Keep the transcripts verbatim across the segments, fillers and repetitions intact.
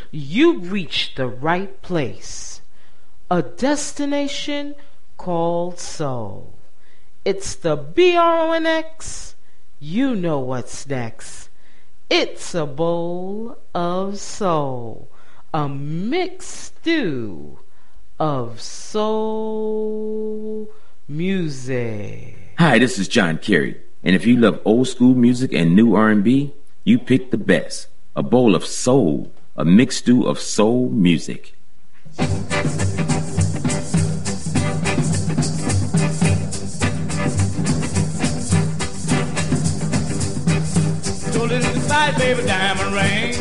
you've reached the right place. A destination called soul. It's the B R O N X. You know what's next. It's a bowl of soul. A mixed stew of soul music. Hi, this is John Kerry. And if you love old school music and new R and B, you picked the best. A bowl of soul. A mixed stew of soul music. Inside, baby, diamond ring.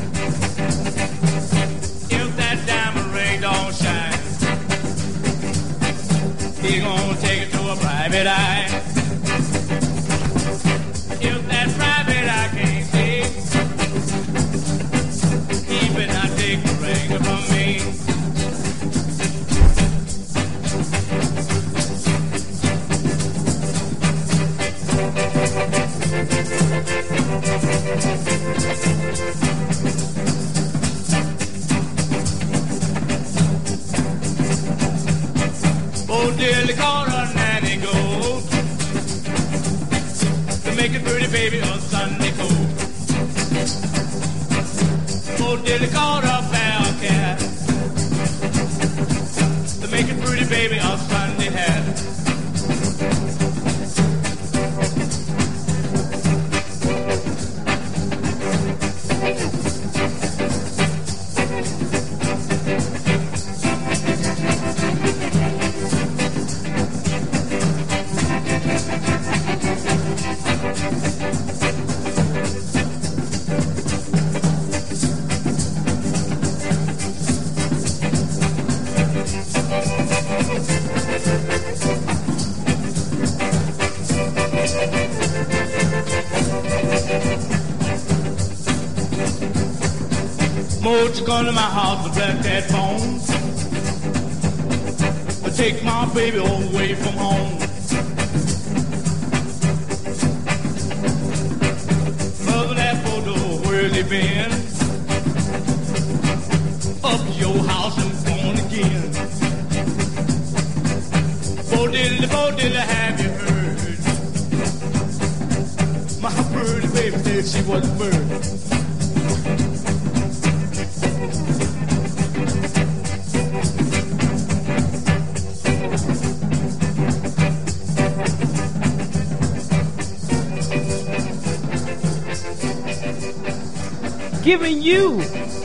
If that diamond ring don't shine, he gonna take it to a private eye. If that private eye can't see, he better not take the ring from me. Oh, dearly called her nanny gold to make it pretty baby on Sunday cold. Oh, dearly called her bell cat to make it pretty baby on Sunday hat. Mo's come to my house with black cat bones. I take my baby away from home. Mother, that photo, where they been? Up to your house and gone again. Bo diddly, bo diddly, have you heard? My birdie baby said she was a bird. Giving you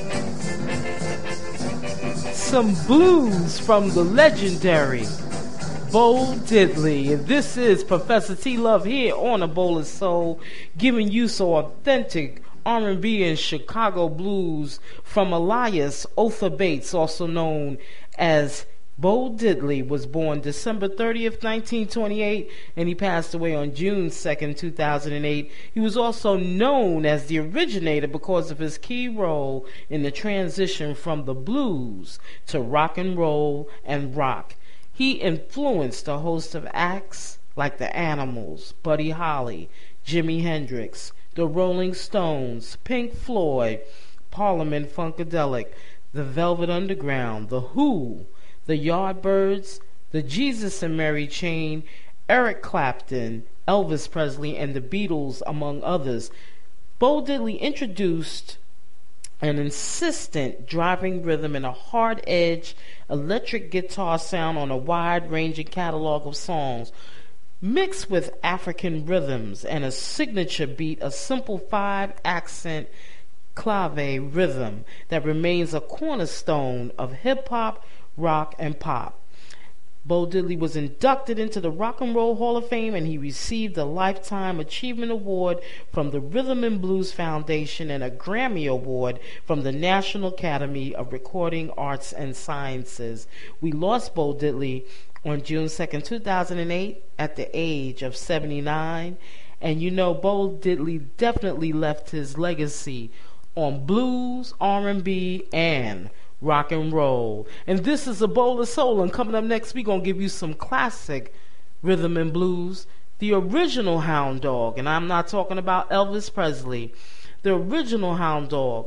some blues from the legendary Bo Diddley. And this is Professor T Love here on A Bowl of Soul, giving you some authentic R and B and Chicago blues from Elias Otha Bates, also known as Bo Diddley. Was born December thirtieth, nineteen twenty-eight, and he passed away on June second, two thousand eight. He was also known as the originator because of his key role in the transition from the blues to rock and roll and rock. He influenced a host of acts like the Animals, Buddy Holly, Jimi Hendrix, the Rolling Stones, Pink Floyd, Parliament Funkadelic, the Velvet Underground, the Who, the Yardbirds, the Jesus and Mary Chain, Eric Clapton, Elvis Presley, and the Beatles, among others. Bo Diddley introduced an insistent driving rhythm and a hard-edged electric guitar sound on a wide-ranging catalog of songs, mixed with African rhythms and a signature beat, a simple five-accent clave rhythm that remains a cornerstone of hip-hop, rock, and pop. Bo Diddley was inducted into the Rock and Roll Hall of Fame, and he received a Lifetime Achievement Award from the Rhythm and Blues Foundation and a Grammy Award from the National Academy of Recording Arts and Sciences. We lost Bo Diddley on June second, two thousand eight at the age of seventy-nine, and you know, Bo Diddley definitely left his legacy on blues, R and B, and rock and roll. And this is A Bowl of Soul, and coming up next we're going to give you some classic rhythm and blues. The original Hound Dog, and I'm not talking about Elvis Presley. The original Hound Dog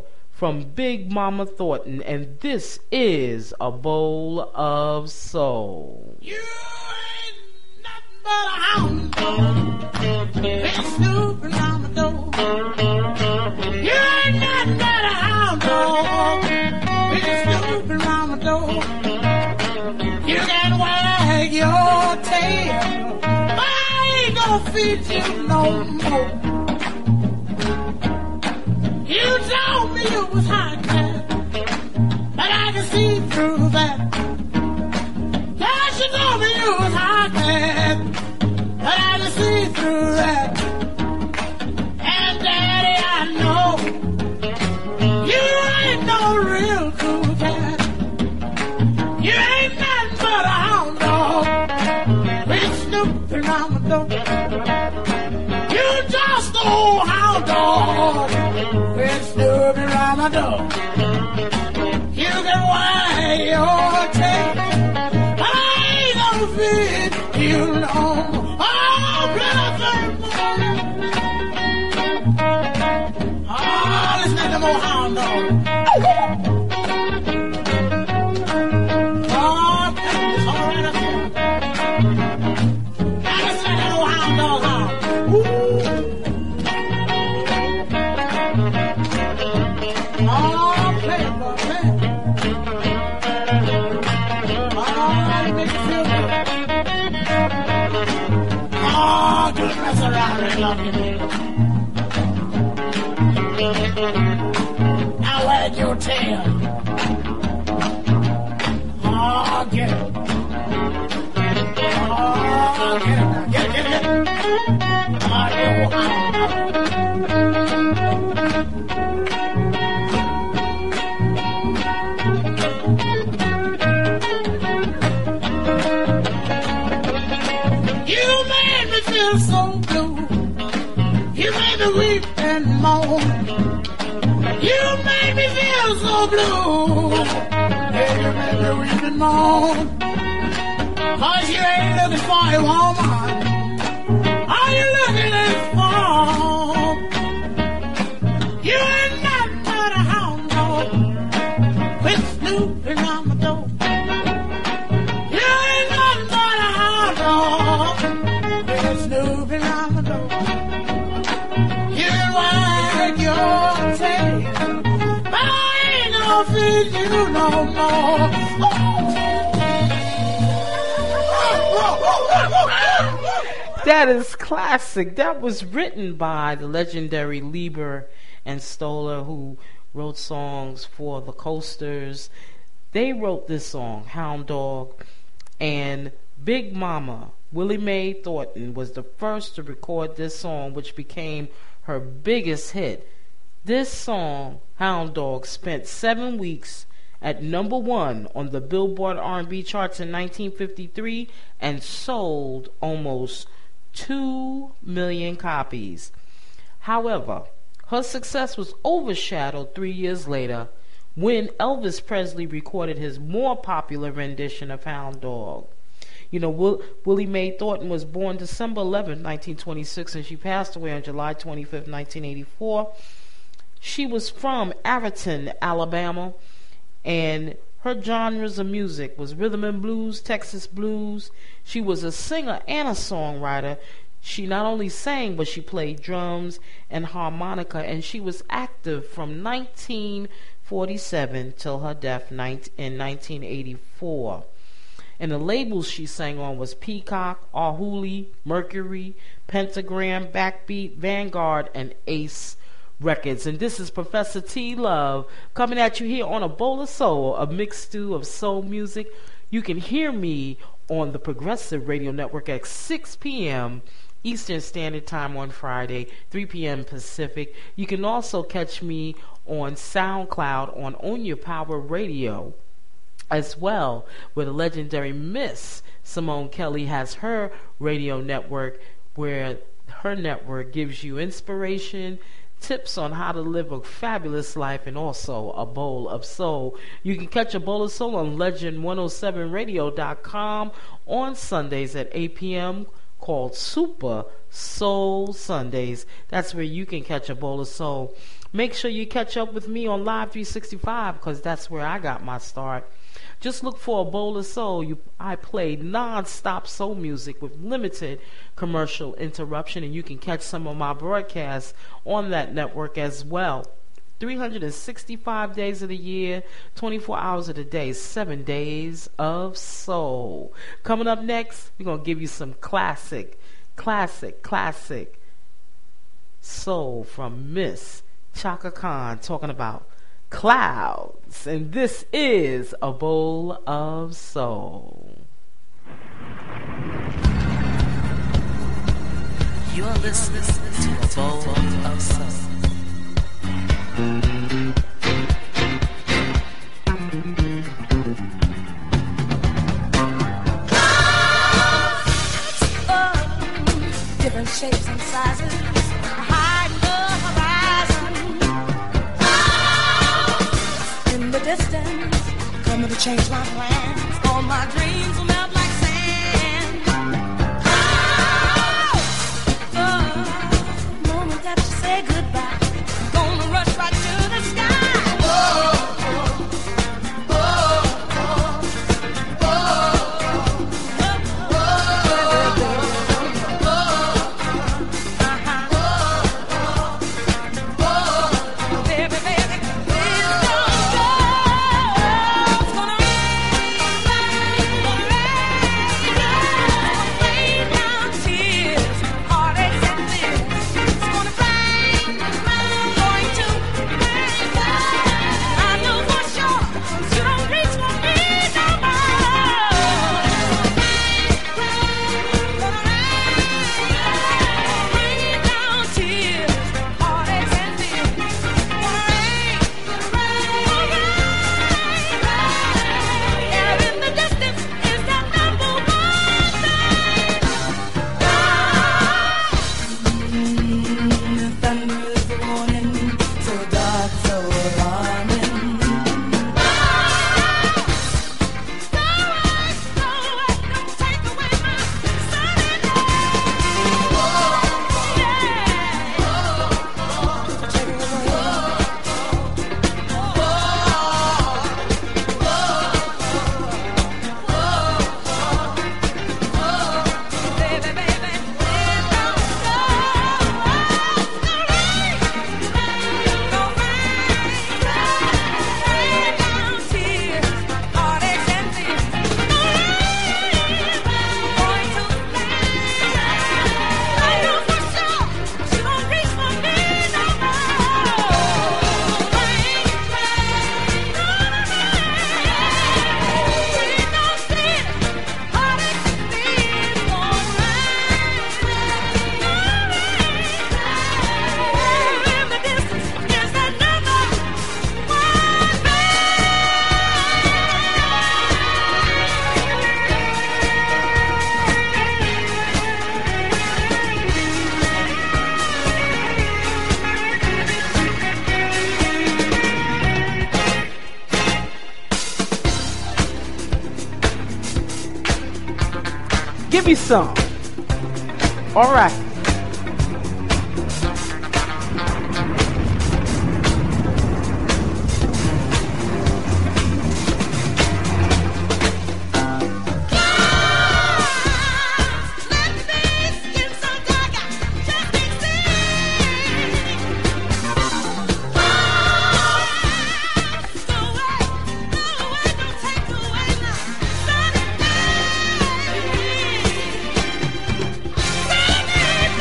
from Big Mama Thornton, and this is A Bowl of Soul. You ain't nothing but a hound dog, been snooping on the door. You ain't nothing but a hound dog, been snooping on the door. You can wag your tail, but I ain't gonna feed you no more. You told me you was hot, but I can see through that. Yes, you told me you was hot, but I can see through that. And Daddy, I know you ain't no real cool cat. You ain't nothing but a hound dog, been snooping around the door. You just an old hound dog, been snooping around my door. You can wag your tail, but I ain't gonna feed you no more. Oh, brother, oh, listen to them old hound dogs. Oh, it's all right up here. Now listen to that old hound dog howl. Ooh. Oh, play it, boy, play it. Oh, you make it feel good. Oh, do the mess around and love you, baby. Now wag your tail. Oh, get it. Oh, get it now. Get it, get it, get it. Oh, you hound dog. You made me feel so blue. You made me weep and moan. You made me feel so blue. Yeah, you made me weep and moan. Cause you ain't looking for a woman. Are you looking for? You ain't nothing but a hound dog, quit snooping on my door. You ain't nothing but a hound dog, quit snooping on my door. You can wag your tail, but I ain't gonna feed you no more. That is classic. That was written by the legendary Lieber and Stoller, who wrote songs for the Coasters. They wrote this song, Hound Dog, and Big Mama, Willie Mae Thornton, was the first to record this song, which became her biggest hit. This song, Hound Dog, spent seven weeks at number one on the Billboard R and B charts in nineteen fifty-three and sold almost two million copies. However, her success was overshadowed three years later when Elvis Presley recorded his more popular rendition of Hound Dog. You know, Will, Willie Mae Thornton was born December eleventh, nineteen twenty-six, and she passed away on July twenty-fifth, nineteen eighty-four. She was from Averton, Alabama, and her genres of music was rhythm and blues, Texas blues. She was a singer and a songwriter. She not only sang, but she played drums and harmonica, and she was active from nineteen forty-seven till her death in nineteen eighty-four. And the labels she sang on was Peacock, Ahuli, Mercury, Pentagram, Backbeat, Vanguard, and Ace Records. And this is Professor T. Love coming at you here on A Bowl of Soul, a mixed stew of soul music. You can hear me on the Progressive Radio Network at six p.m. Eastern Standard Time on Friday, three p.m. Pacific. You can also catch me on SoundCloud on On Your Power Radio as well, where the legendary Miss Simone Kelly has her radio network, where her network gives you inspiration, tips on how to live a fabulous life, and also a bowl of soul. You can catch A Bowl of Soul on legend one oh seven radio dot com on Sundays at eight p.m. called Super Soul Sundays. That's where you can catch A Bowl of Soul. Make sure you catch up with me on Live three sixty-five because that's where I got my start. Just look for A Bowl of Soul. You, I play non-stop soul music with limited commercial interruption, and you can catch some of my broadcasts on that network as well. three hundred sixty-five days of the year, twenty-four hours of the day, seven days of soul. Coming up next, we're going to give you some classic, classic, classic soul from Miss Chaka Khan, talking about clouds. And this is A Bowl of Soul. You're listening to A Bowl of Soul. Different shapes and sizes, high in the horizon. In the distance, coming to change my plans. All my dreams will melt like sand. Oh, the moment that you say goodbye, I'm gonna rush right to the sky. Oh, oh, oh, oh, oh, oh, oh, oh. Give me some. All right. Sunny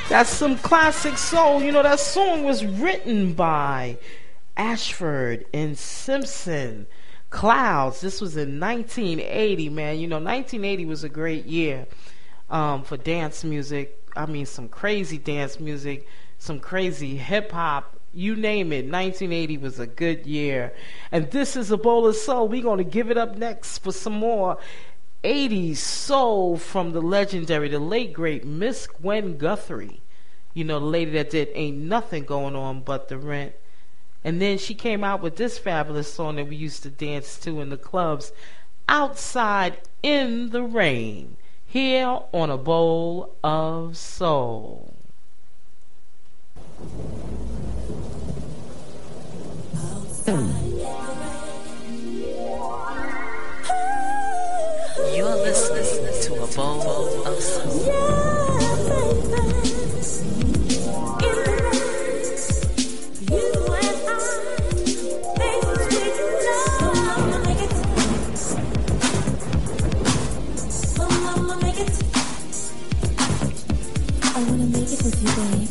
That's some classic soul. You know, that song was written by Ashford and Simpson. Clouds. This was in nineteen eighty, man. You know, nineteen eighty was a great year um, for dance music. I mean, some crazy dance music, some crazy hip-hop. You name it. nineteen eighty was a good year. And this is A Bowl of Soul. We're going to give it up next for some more eighties soul from the legendary, the late, great Miss Gwen Guthrie. You know, the lady that did Ain't Nothing Going On But the Rent. And then she came out with this fabulous song that we used to dance to in the clubs, Outside in the Rain, here on A Bowl of Soul. You're listening to A Bowl of Soul. Yeah, baby. I wanna make it with you, babe.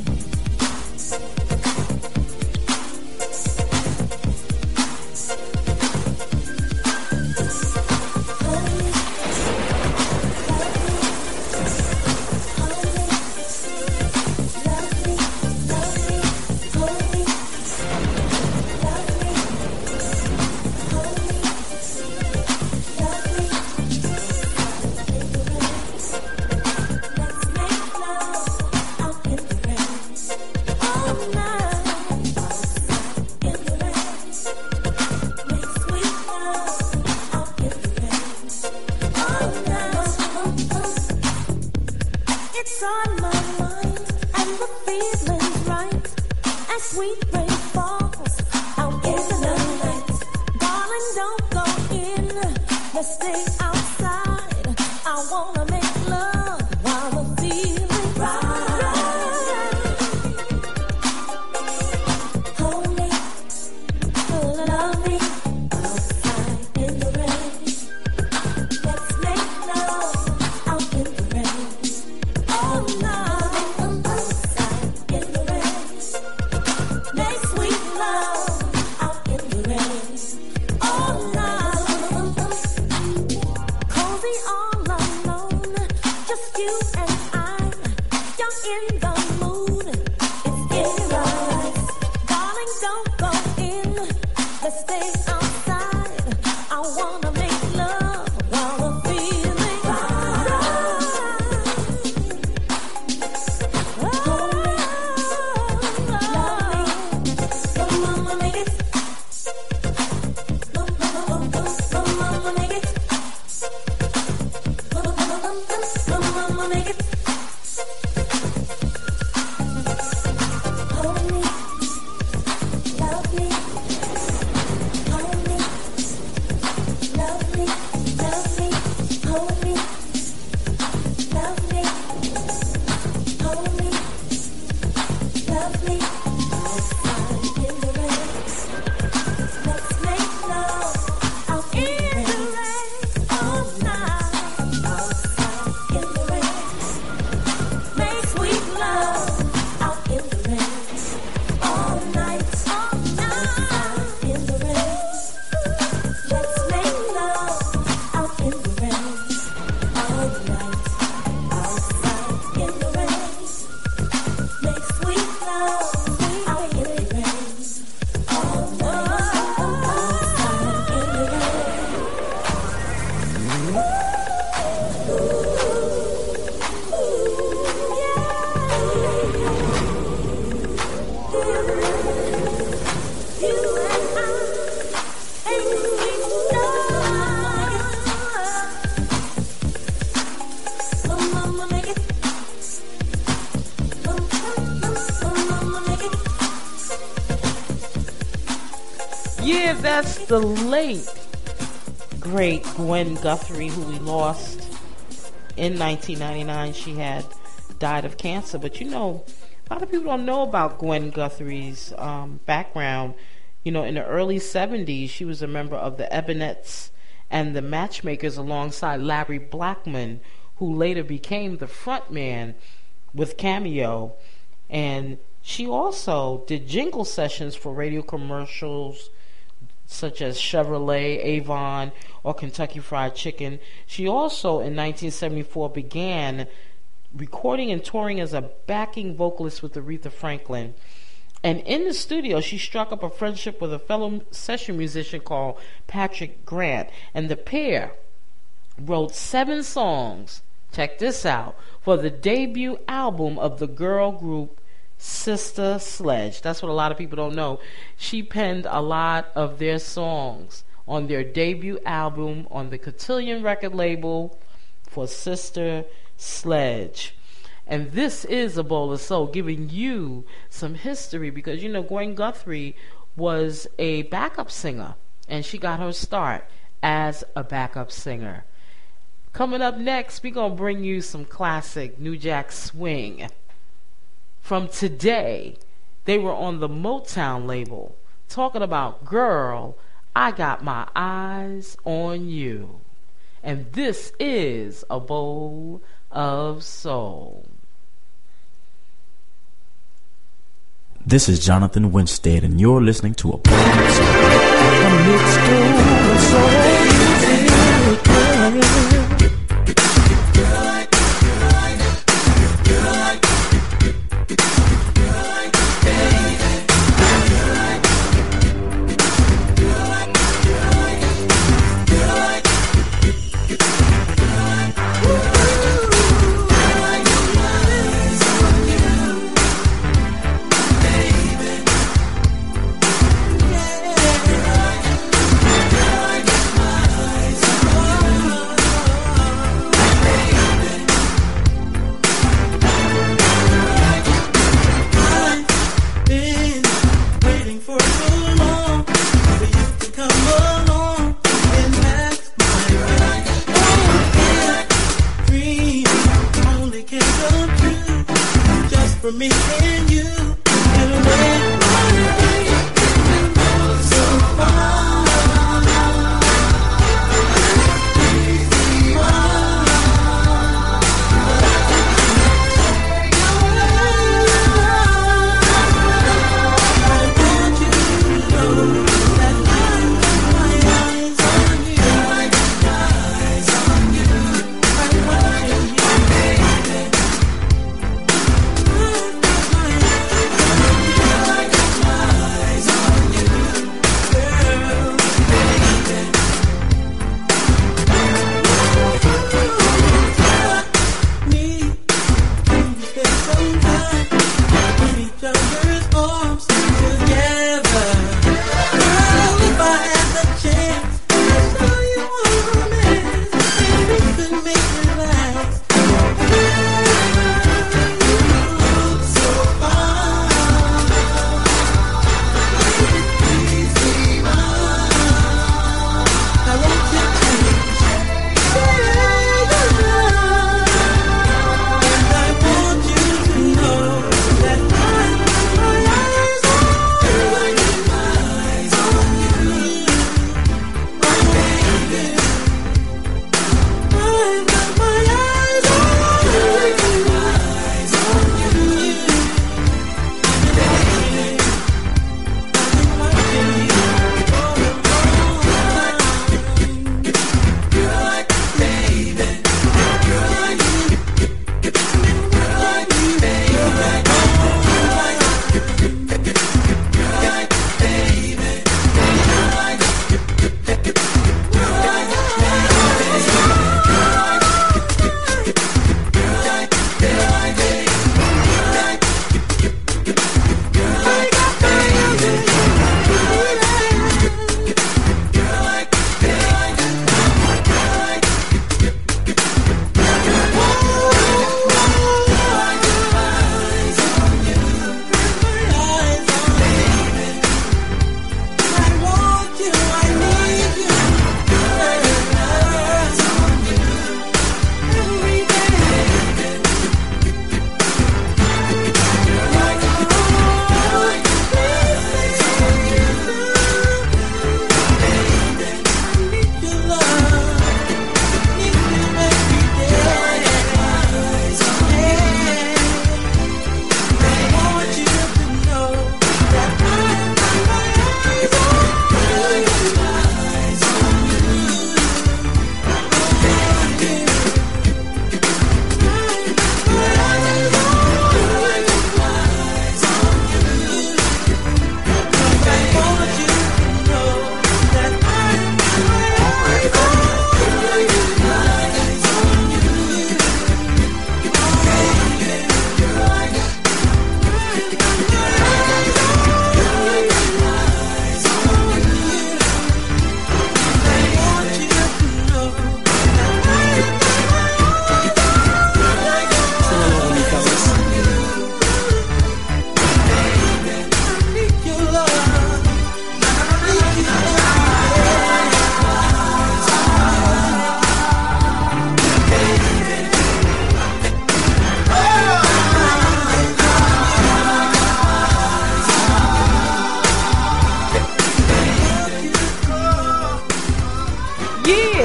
Yeah, that's the late, great Gwen Guthrie, who we lost in nineteen ninety-nine. She had died of cancer. But you know, a lot of people don't know about Gwen Guthrie's um, background. You know, in the early seventies, she was a member of the Ebenettes and the Matchmakers alongside Larry Blackman, who later became the front man with Cameo, and she also did jingle sessions for radio commercials such as Chevrolet, Avon, or Kentucky Fried Chicken. She also, in nineteen seventy-four, began recording and touring as a backing vocalist with Aretha Franklin. And in the studio, she struck up a friendship with a fellow session musician called Patrick Grant. And the pair wrote seven songs, check this out, for the debut album of the girl group Sister Sledge. That's what a lot of people don't know. She penned a lot of their songs on their debut album on the Cotillion record label for Sister Sledge. And this is A Bowl of Soul, giving you some history, because you know Gwen Guthrie was a backup singer, and she got her start as a backup singer. Coming up next, we're going to bring you some classic New Jack Swing. From Today, they were on the Motown label, talking about Girl, I Got My Eyes on You. And this is A Bowl of Soul. This is Jonathan Winstead, and you're listening to A Bowl of Soul. A mixed bowl of soul music. Yeah.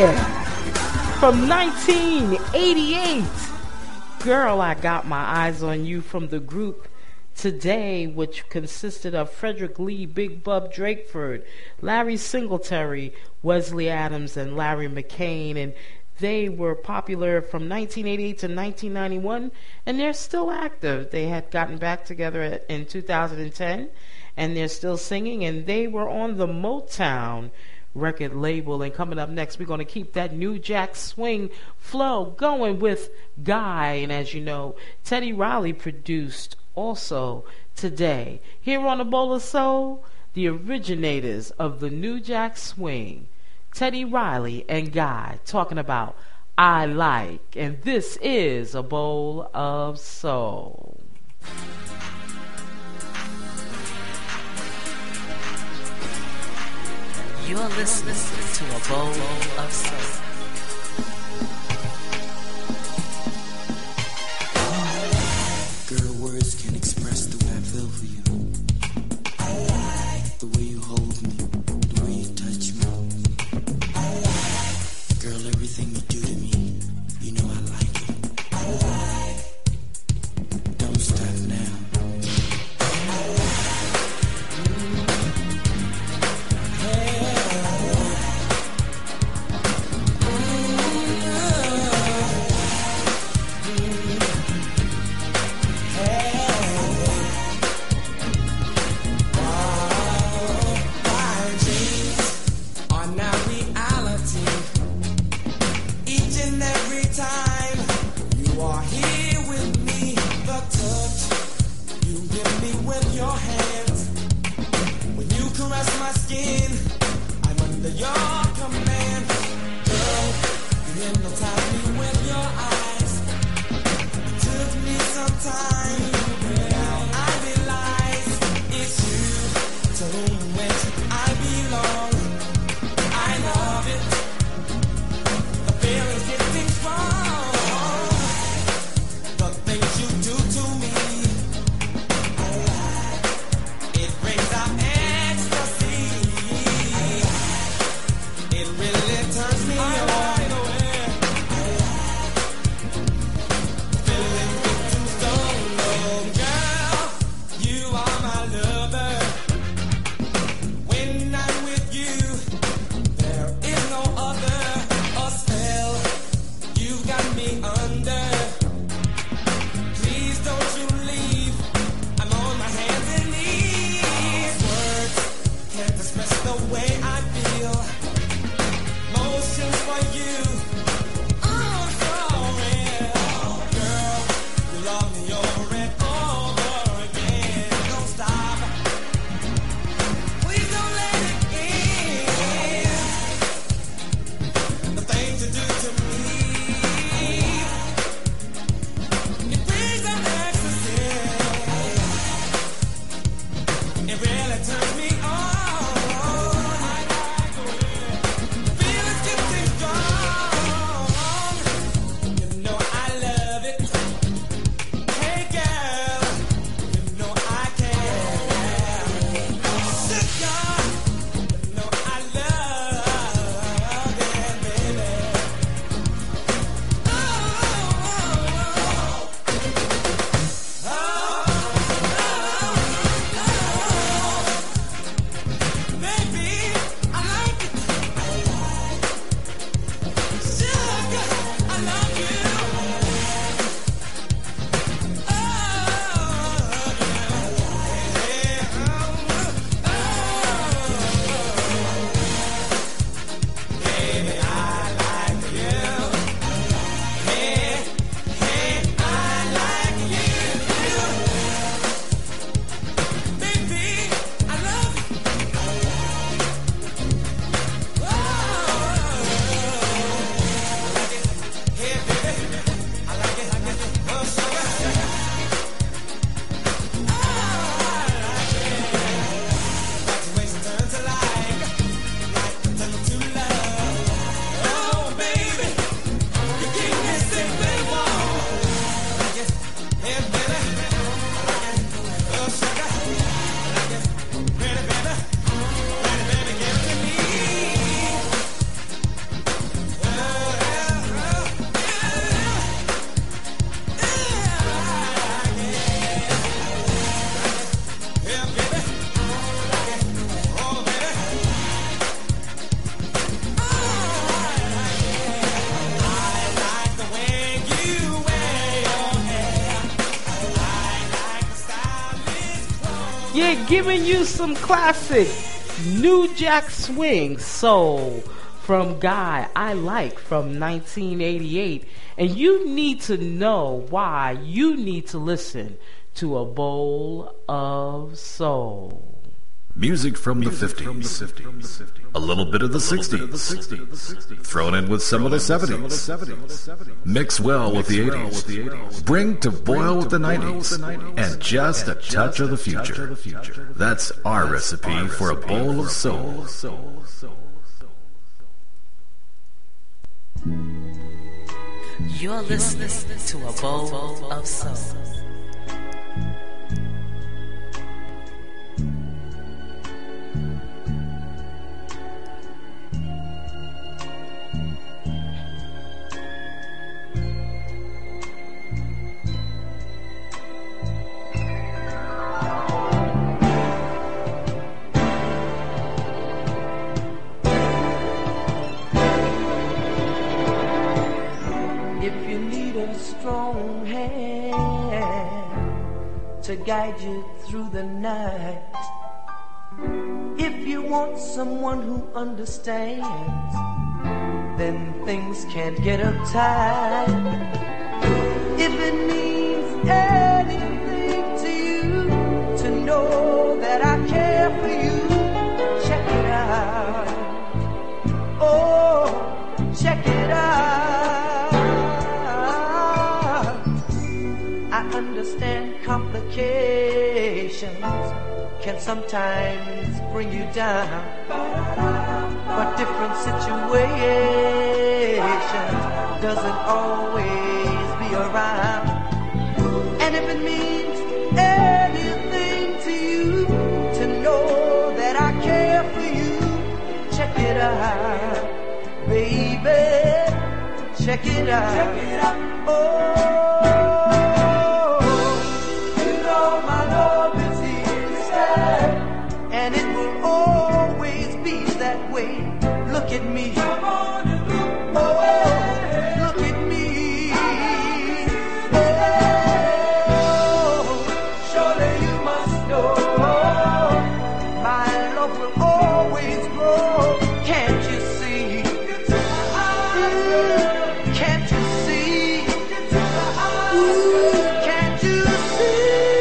here from nineteen eighty-eight. Girl, I Got My Eyes on You from the group Today, which consisted of Frederick Lee, Big Bub Drakeford, Larry Singletary, Wesley Adams, and Larry McCain. And they were popular from nineteen eighty-eight to nineteen ninety-one, and they're still active. They had gotten back together in two thousand ten, and they're still singing, and they were on the Motown record label. And coming up next, we're going to keep that New Jack Swing flow going with Guy. And as you know, Teddy Riley produced also Today. Here on the Bowl of Soul, the originators of the New Jack Swing, Teddy Riley and Guy, talking about I Like. And this is a Bowl of Soul. You're listening to a Bowl of Soul. Girl, words can't express the way I feel for you. I like the way you hold me, the way you touch me. I like, girl, everything you do to me, you know I like it. I like, don't stop now. I like, mm, hey. It really turns me on. here giving you some classic New Jack Swing soul from Guy I Like from nineteen eighty-eight. And you need to know why you need to listen to A Bowl of Soul. Music from the fifties, a little bit of the sixties, thrown in with some of the seventies, mix well with the eighties, bring to boil with the nineties, and just a touch of the future. That's our recipe for a bowl of soul. You're listening to A Bowl of Soul. Strong hand to guide you through the night. If you want someone who understands, then things can't get uptight. If it means anything to you to know that I care for you, check it out. Oh, check it out. I understand complications can sometimes bring you down, but different situations doesn't always be around. And if it means anything to you to know that I care for you, check it out, baby, check it out. Check it out. Oh. And it will always be that way. Look at me. Come on and look. Oh, look at me. Oh, surely you must know my love will always grow. Can't you see? Can't you see? Ooh, can't you see?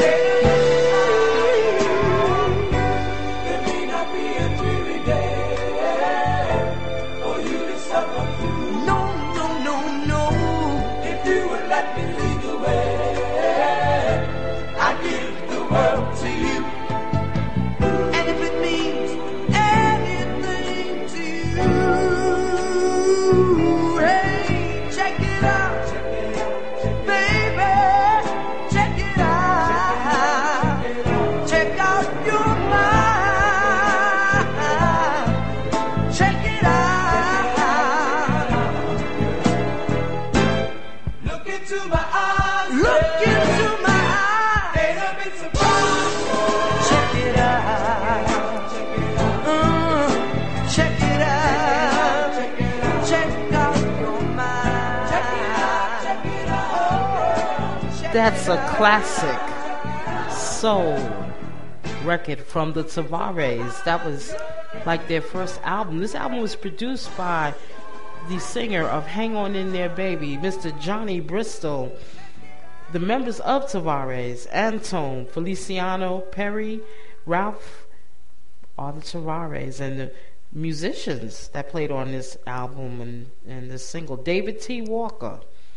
That's a classic soul record from the Tavares. That was like their first album. This album was produced by the singer of Hang On In There Baby, Mister Johnny Bristol. The members of Tavares, Antone, Feliciano, Perry, Ralph, are the Tavares, and the musicians that played on this album and, and this single. David T. Walker,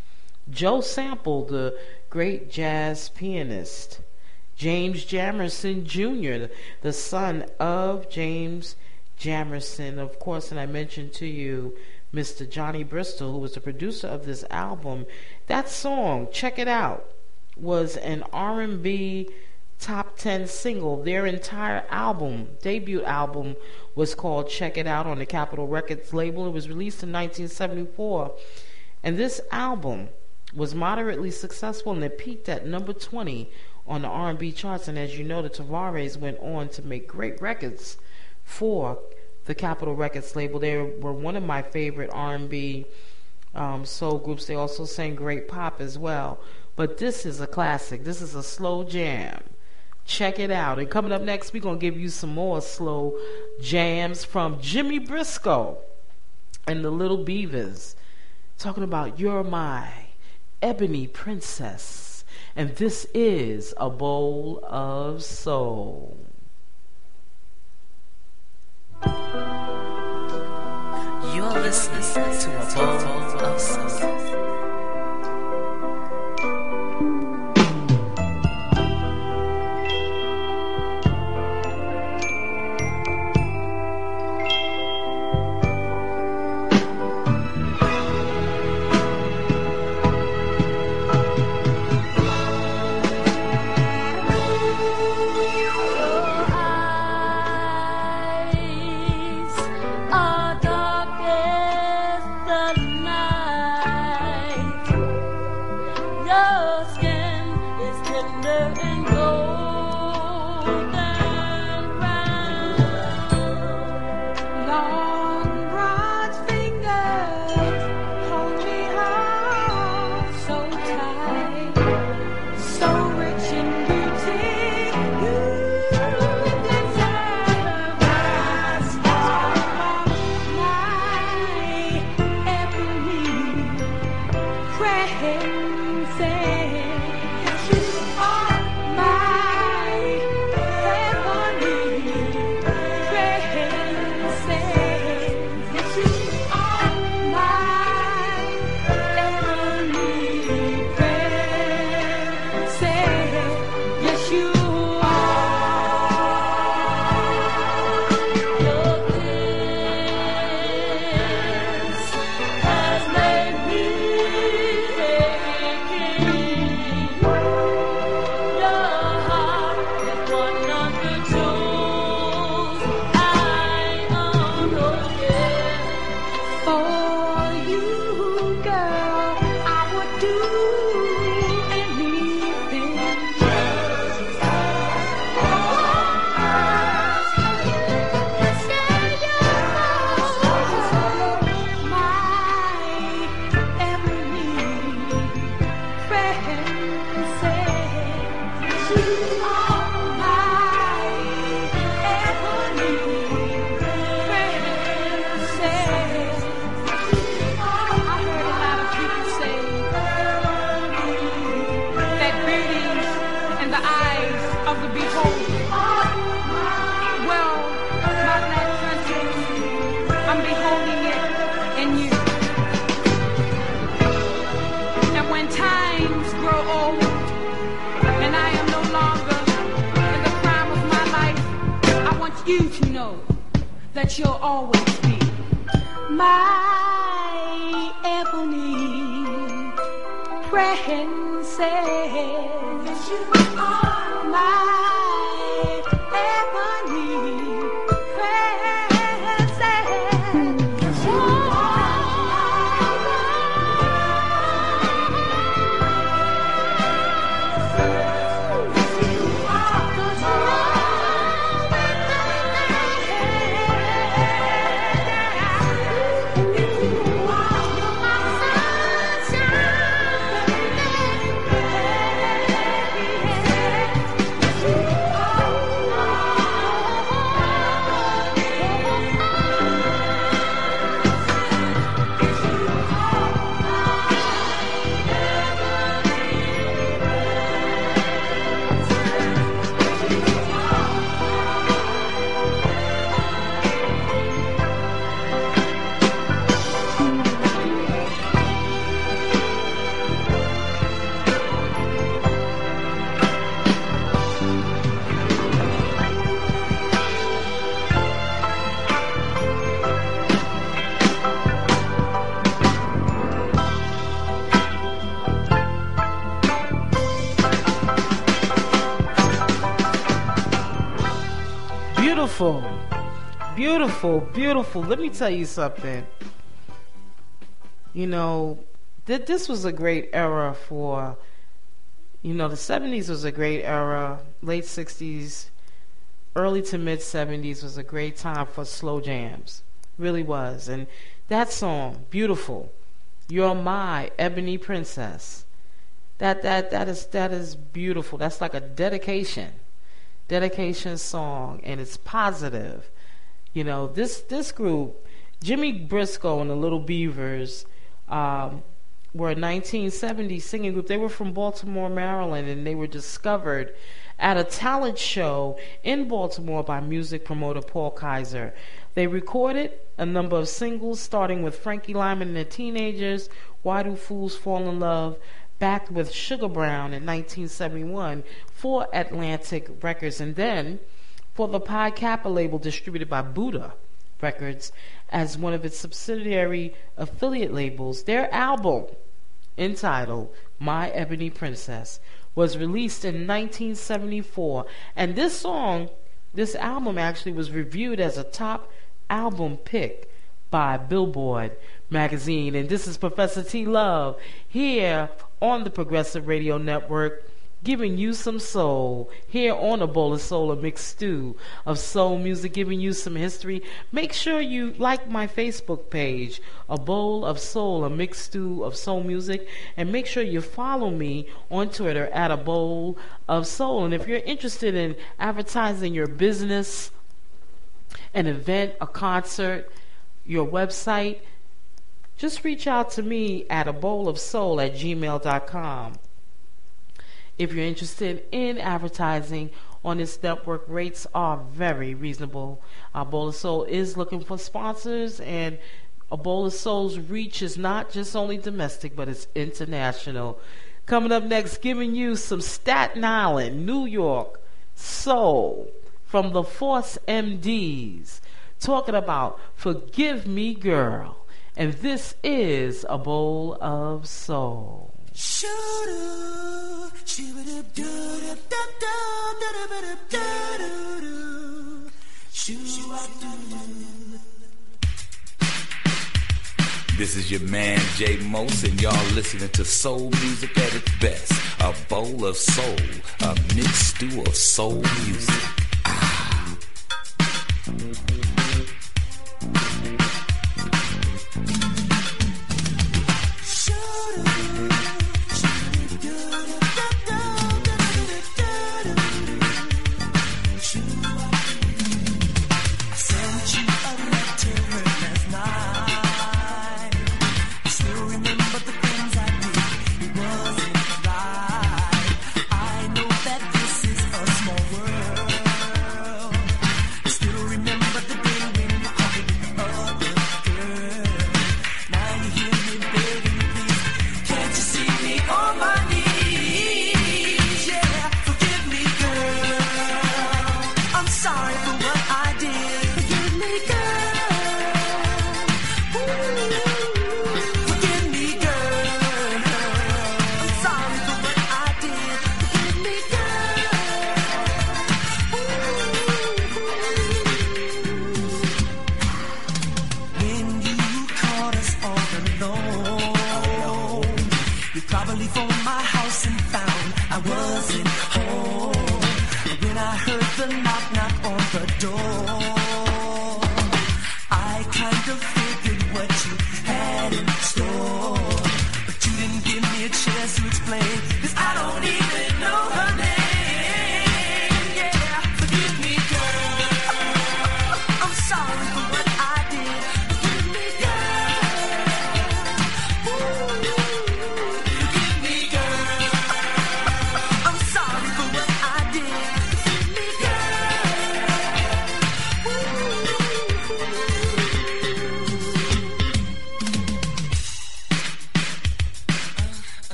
Joe Sample, the great jazz pianist, James Jamerson Junior, the son of James Jamerson, of course, and I mentioned to you Mister Johnny Bristol, who was the producer of this album. That song, Check It Out, was an R and B top ten single. Their entire album, debut album, was called Check It Out on the Capitol Records label. It was released in nineteen seventy-four, and this album was moderately successful, and it peaked at number twenty on the R and B charts. And as you know, the Tavares went on to make great records for the Capitol Records label. They were one of my favorite R and B um, soul groups. They also sang great pop as well. But this is a classic. This is a slow jam. Check it out. And coming up next, we're going to give you some more slow jams from Jimmy Briscoe and the Little Beavers, talking about You're My Ebony Princess. And this is A Bowl of Soul. You're listening to A Bowl of Soul. You to know that you'll always be my ebony princess. You are my ebony princess. You Beautiful, beautiful, beautiful. Let me tell you something. You know, th- this was a great era for, you know, the seventies was a great era. Late sixties, early to mid seventies was a great time for slow jams. Really was. And that song, beautiful. You're My Ebony Princess. That that that is that is beautiful. That's like a dedication dedication song, and it's positive. You know, this this group, Jimmy Briscoe and the Little Beavers, um, were a nineteen seventies singing group. They were from Baltimore, Maryland, and they were discovered at a talent show in Baltimore by music promoter Paul Kaiser. They recorded a number of singles, starting with Frankie Lyman and the Teenagers, Why Do Fools Fall in Love, backed with Sugar Brown in nineteen seventy-one for Atlantic Records, and then for the Pi Kappa label distributed by Buddha Records as one of its subsidiary affiliate labels. Their album, entitled My Ebony Princess, was released in nineteen seventy-four, and this song, this album actually was reviewed as a top album pick by Billboard magazine. And this is Professor T. Love here on the Progressive Radio Network, giving you some soul here on A Bowl of Soul, a mixed stew of soul music, giving you some history. Make sure you like my Facebook page, A Bowl of Soul, a mixed stew of soul music, and make sure you follow me on Twitter at A Bowl of Soul. And if you're interested in advertising your business, an event, a concert, your website, just reach out to me at a bowl of soul at gmail dot com. If you're interested in advertising on this network, rates are very reasonable. A Bowl of Soul is looking for sponsors, and A Bowl of Soul's reach is not just only domestic, but it's international. Coming up next, giving you some Staten Island, New York soul from the Force M Ds, talking about Forgive Me Girl. And this is A Bowl of Soul. This is your man Jay Mose, and y'all listening to soul music at its best. A bowl of soul, a mixed stew of soul music. Ah.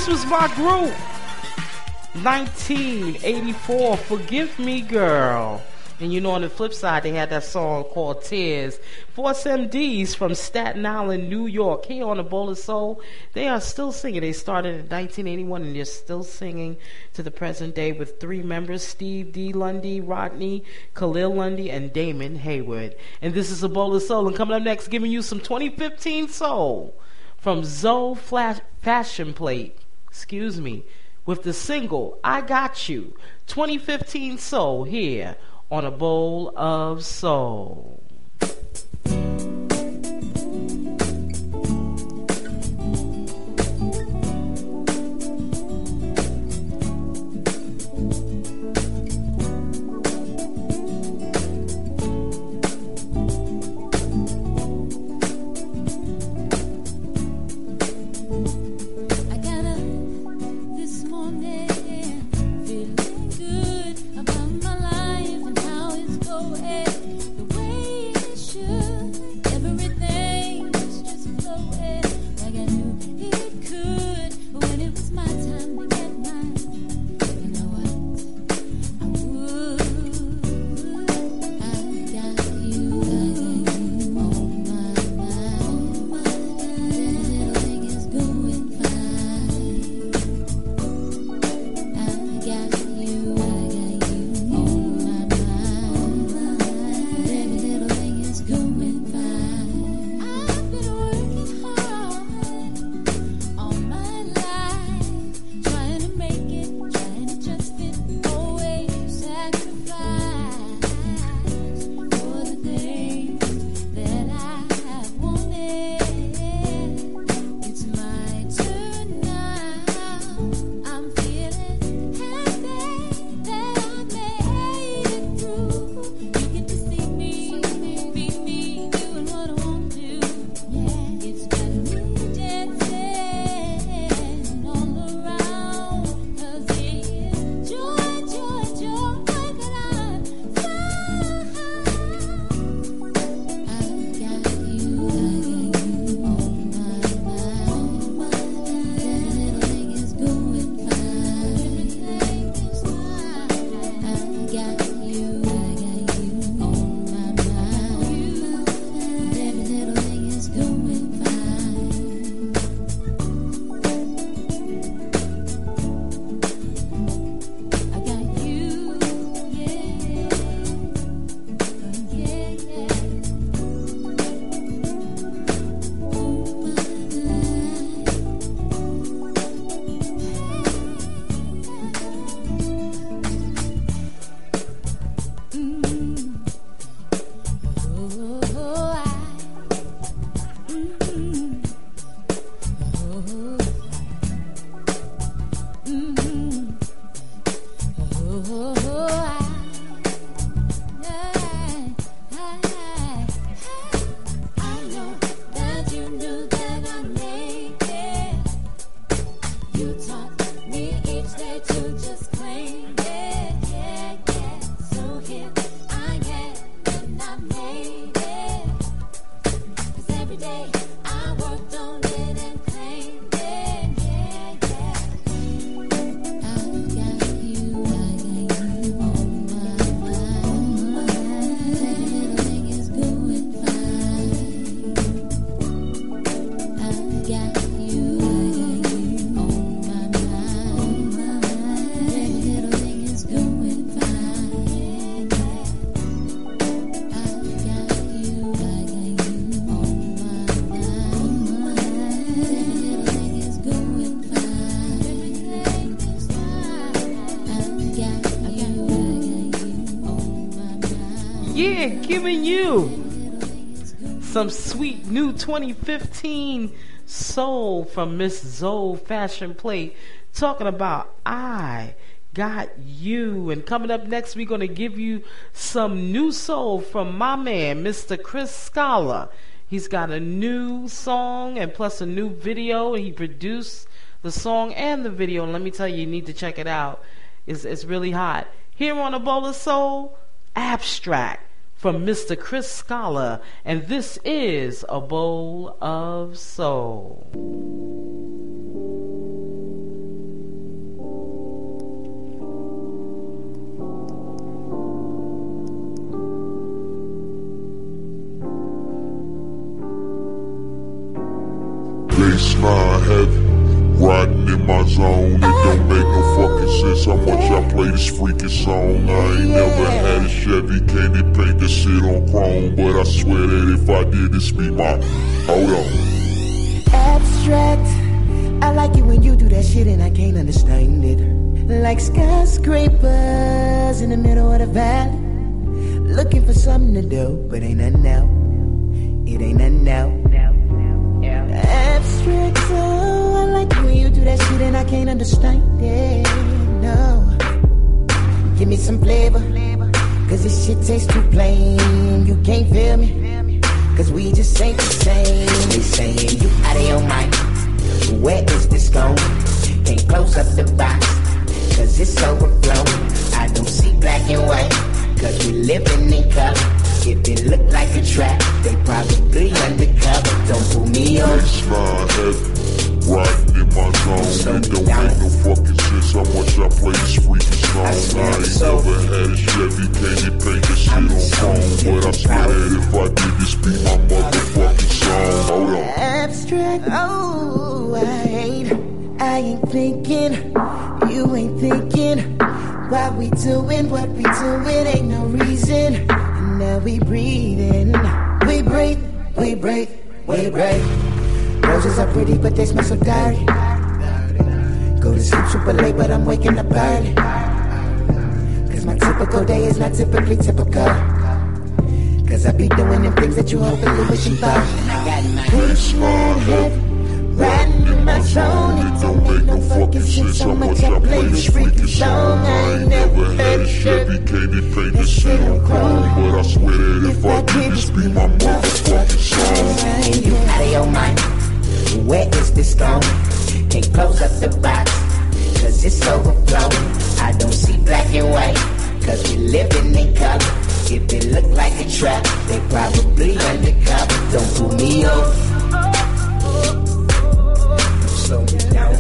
This was my group. nineteen eighty-four, Forgive Me Girl. And you know, on the flip side, they had that song called Tears. Force M Ds from Staten Island, New York, here on the Bowl of Soul. They are still singing. They started in nineteen eighty-one, and they're still singing to the present day with three members, Steve D. Lundy, Rodney, Khalil Lundy, and Damon Hayward. And this is a Bowl of Soul. And coming up next, giving you some twenty fifteen soul from Zoe Flash Fashion Plate. Excuse me. With the single, I Got You. twenty fifteen soul here on a Bowl of Soul. Yeah, giving you some sweet new twenty fifteen soul from Miss Zoe Fashion Plate, talking about I Got You. And coming up next, we're going to give you some new soul from my man, Mister Chris Scala. He's got a new song and plus a new video. He produced the song and the video. And let me tell you, you need to check it out. It's, it's really hot. Here on A Bowl of Soul, Abstract from Mister Chris Scala. And this is A Bowl of Soul. in my zone. It don't make no fucking sense how much I play this freaking song. I ain't never had a Chevy candy paint that shit on chrome, but I swear that if I did, this be my. Hold on. Abstract. I like it when you do that shit and I can't understand it. Like skyscrapers in the middle of the valley. Looking for something to do, but ain't nothing now. It ain't nothing now. Abstract, oh, I like it when you do that shit and I can't understand it. No. Give me some flavor, cause this shit tastes too plain. You can't feel me, cause we just ain't the same. They saying you out of your mind. Where is this going? Can't close up the box, cause it's overflowing. I don't see black and white, cause we living in color. If it look like a trap, they probably undercover. Don't pull me over. Baseline heavy, riding in my zone. It don't make no fucking sense how much I play this freaking song. I ain't never had a Chevy candy paint that shit on chrome, but I swear that if I did, this be my motherfucking song. Hold on. Abstract, oh, I ain't, I ain't thinking, you ain't thinking. Why we doing what we doing, ain't no reason. Now we breathing, we breathe, we breathe, we breathe. Roses are pretty, but they smell so dirty. Go to sleep super late, but I'm waking up early. Cause my typical day is not typically typical. Cause I be doing them things that you hopefully wishing for. And I got my baseline head, riding in my zone. It don't make no fucking sense how much I play this freaking song. I ain't never had a Chevy candy paint that shit on chrome, but I swear that if I did, this be my motherfucking song. You out of your mind. Where is this going? Can't close up the box, cause it's overflowing. I don't see black and white, cause we living in color. If it look like a trap, they probably undercover. Don't pull me over. Slow me down.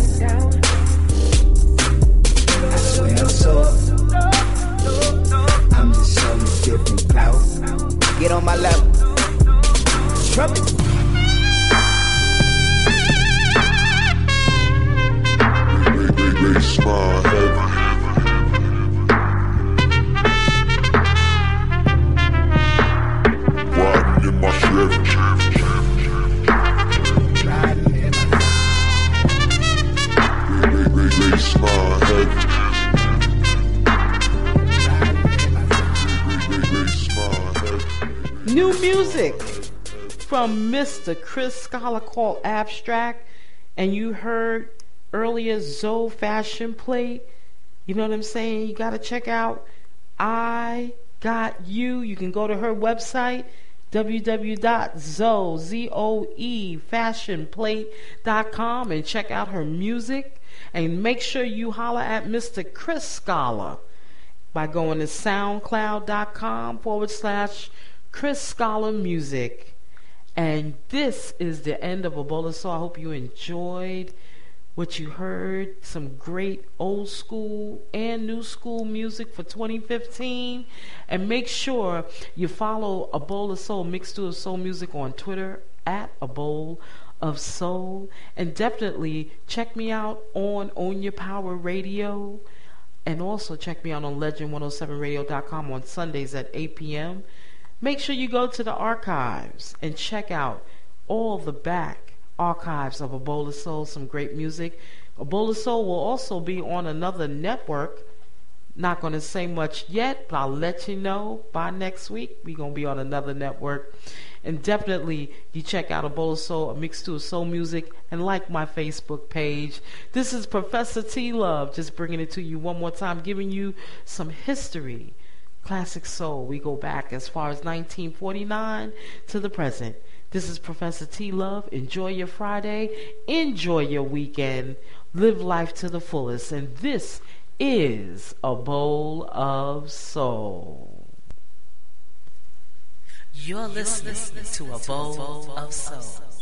I swear I'm so. I'm just on a different cloud. Get on my level. Trumpet. Baseline heavy. Riding in my Chevy. Baseline heavy. New music from Mister Chris Scholar called Abstract, and you heard earlier Zoe Fashion Plate. You know what I'm saying? You got to check out I Got You. You can go to her website, w w w dot zoe fashion plate dot com, and check out her music. And make sure you holler at Mister Chris Scholar by going to soundcloud.com forward slash Chris Scholar Music. And this is the end of Ebola Soul. I hope you enjoyed what you heard. Some great old school and new school music for twenty fifteen. And make sure you follow A Bowl of Soul, Mixed Stew of Soul Music on Twitter at A Bowl of Soul. And definitely check me out on Own Your Power Radio. And also check me out on legend one oh seven radio dot com on Sundays at eight p.m. Make sure you go to the archives and check out all the back archives of A Bowl of Soul, some great music. A Bowl of Soul will also be on another network. Not going to say much yet, but I'll let you know by next week. We're going to be on another network. And definitely, you check out A Bowl of Soul, a mixed stew of soul music, and like my Facebook page. This is Professor T Love, just bringing it to you one more time, giving you some history. Classic soul. We go back as far as nineteen forty-nine to the present. This is Professor T Love. Enjoy your Friday. Enjoy your weekend. Live life to the fullest. And this is A Bowl of Soul. You're listening to A Bowl of Soul.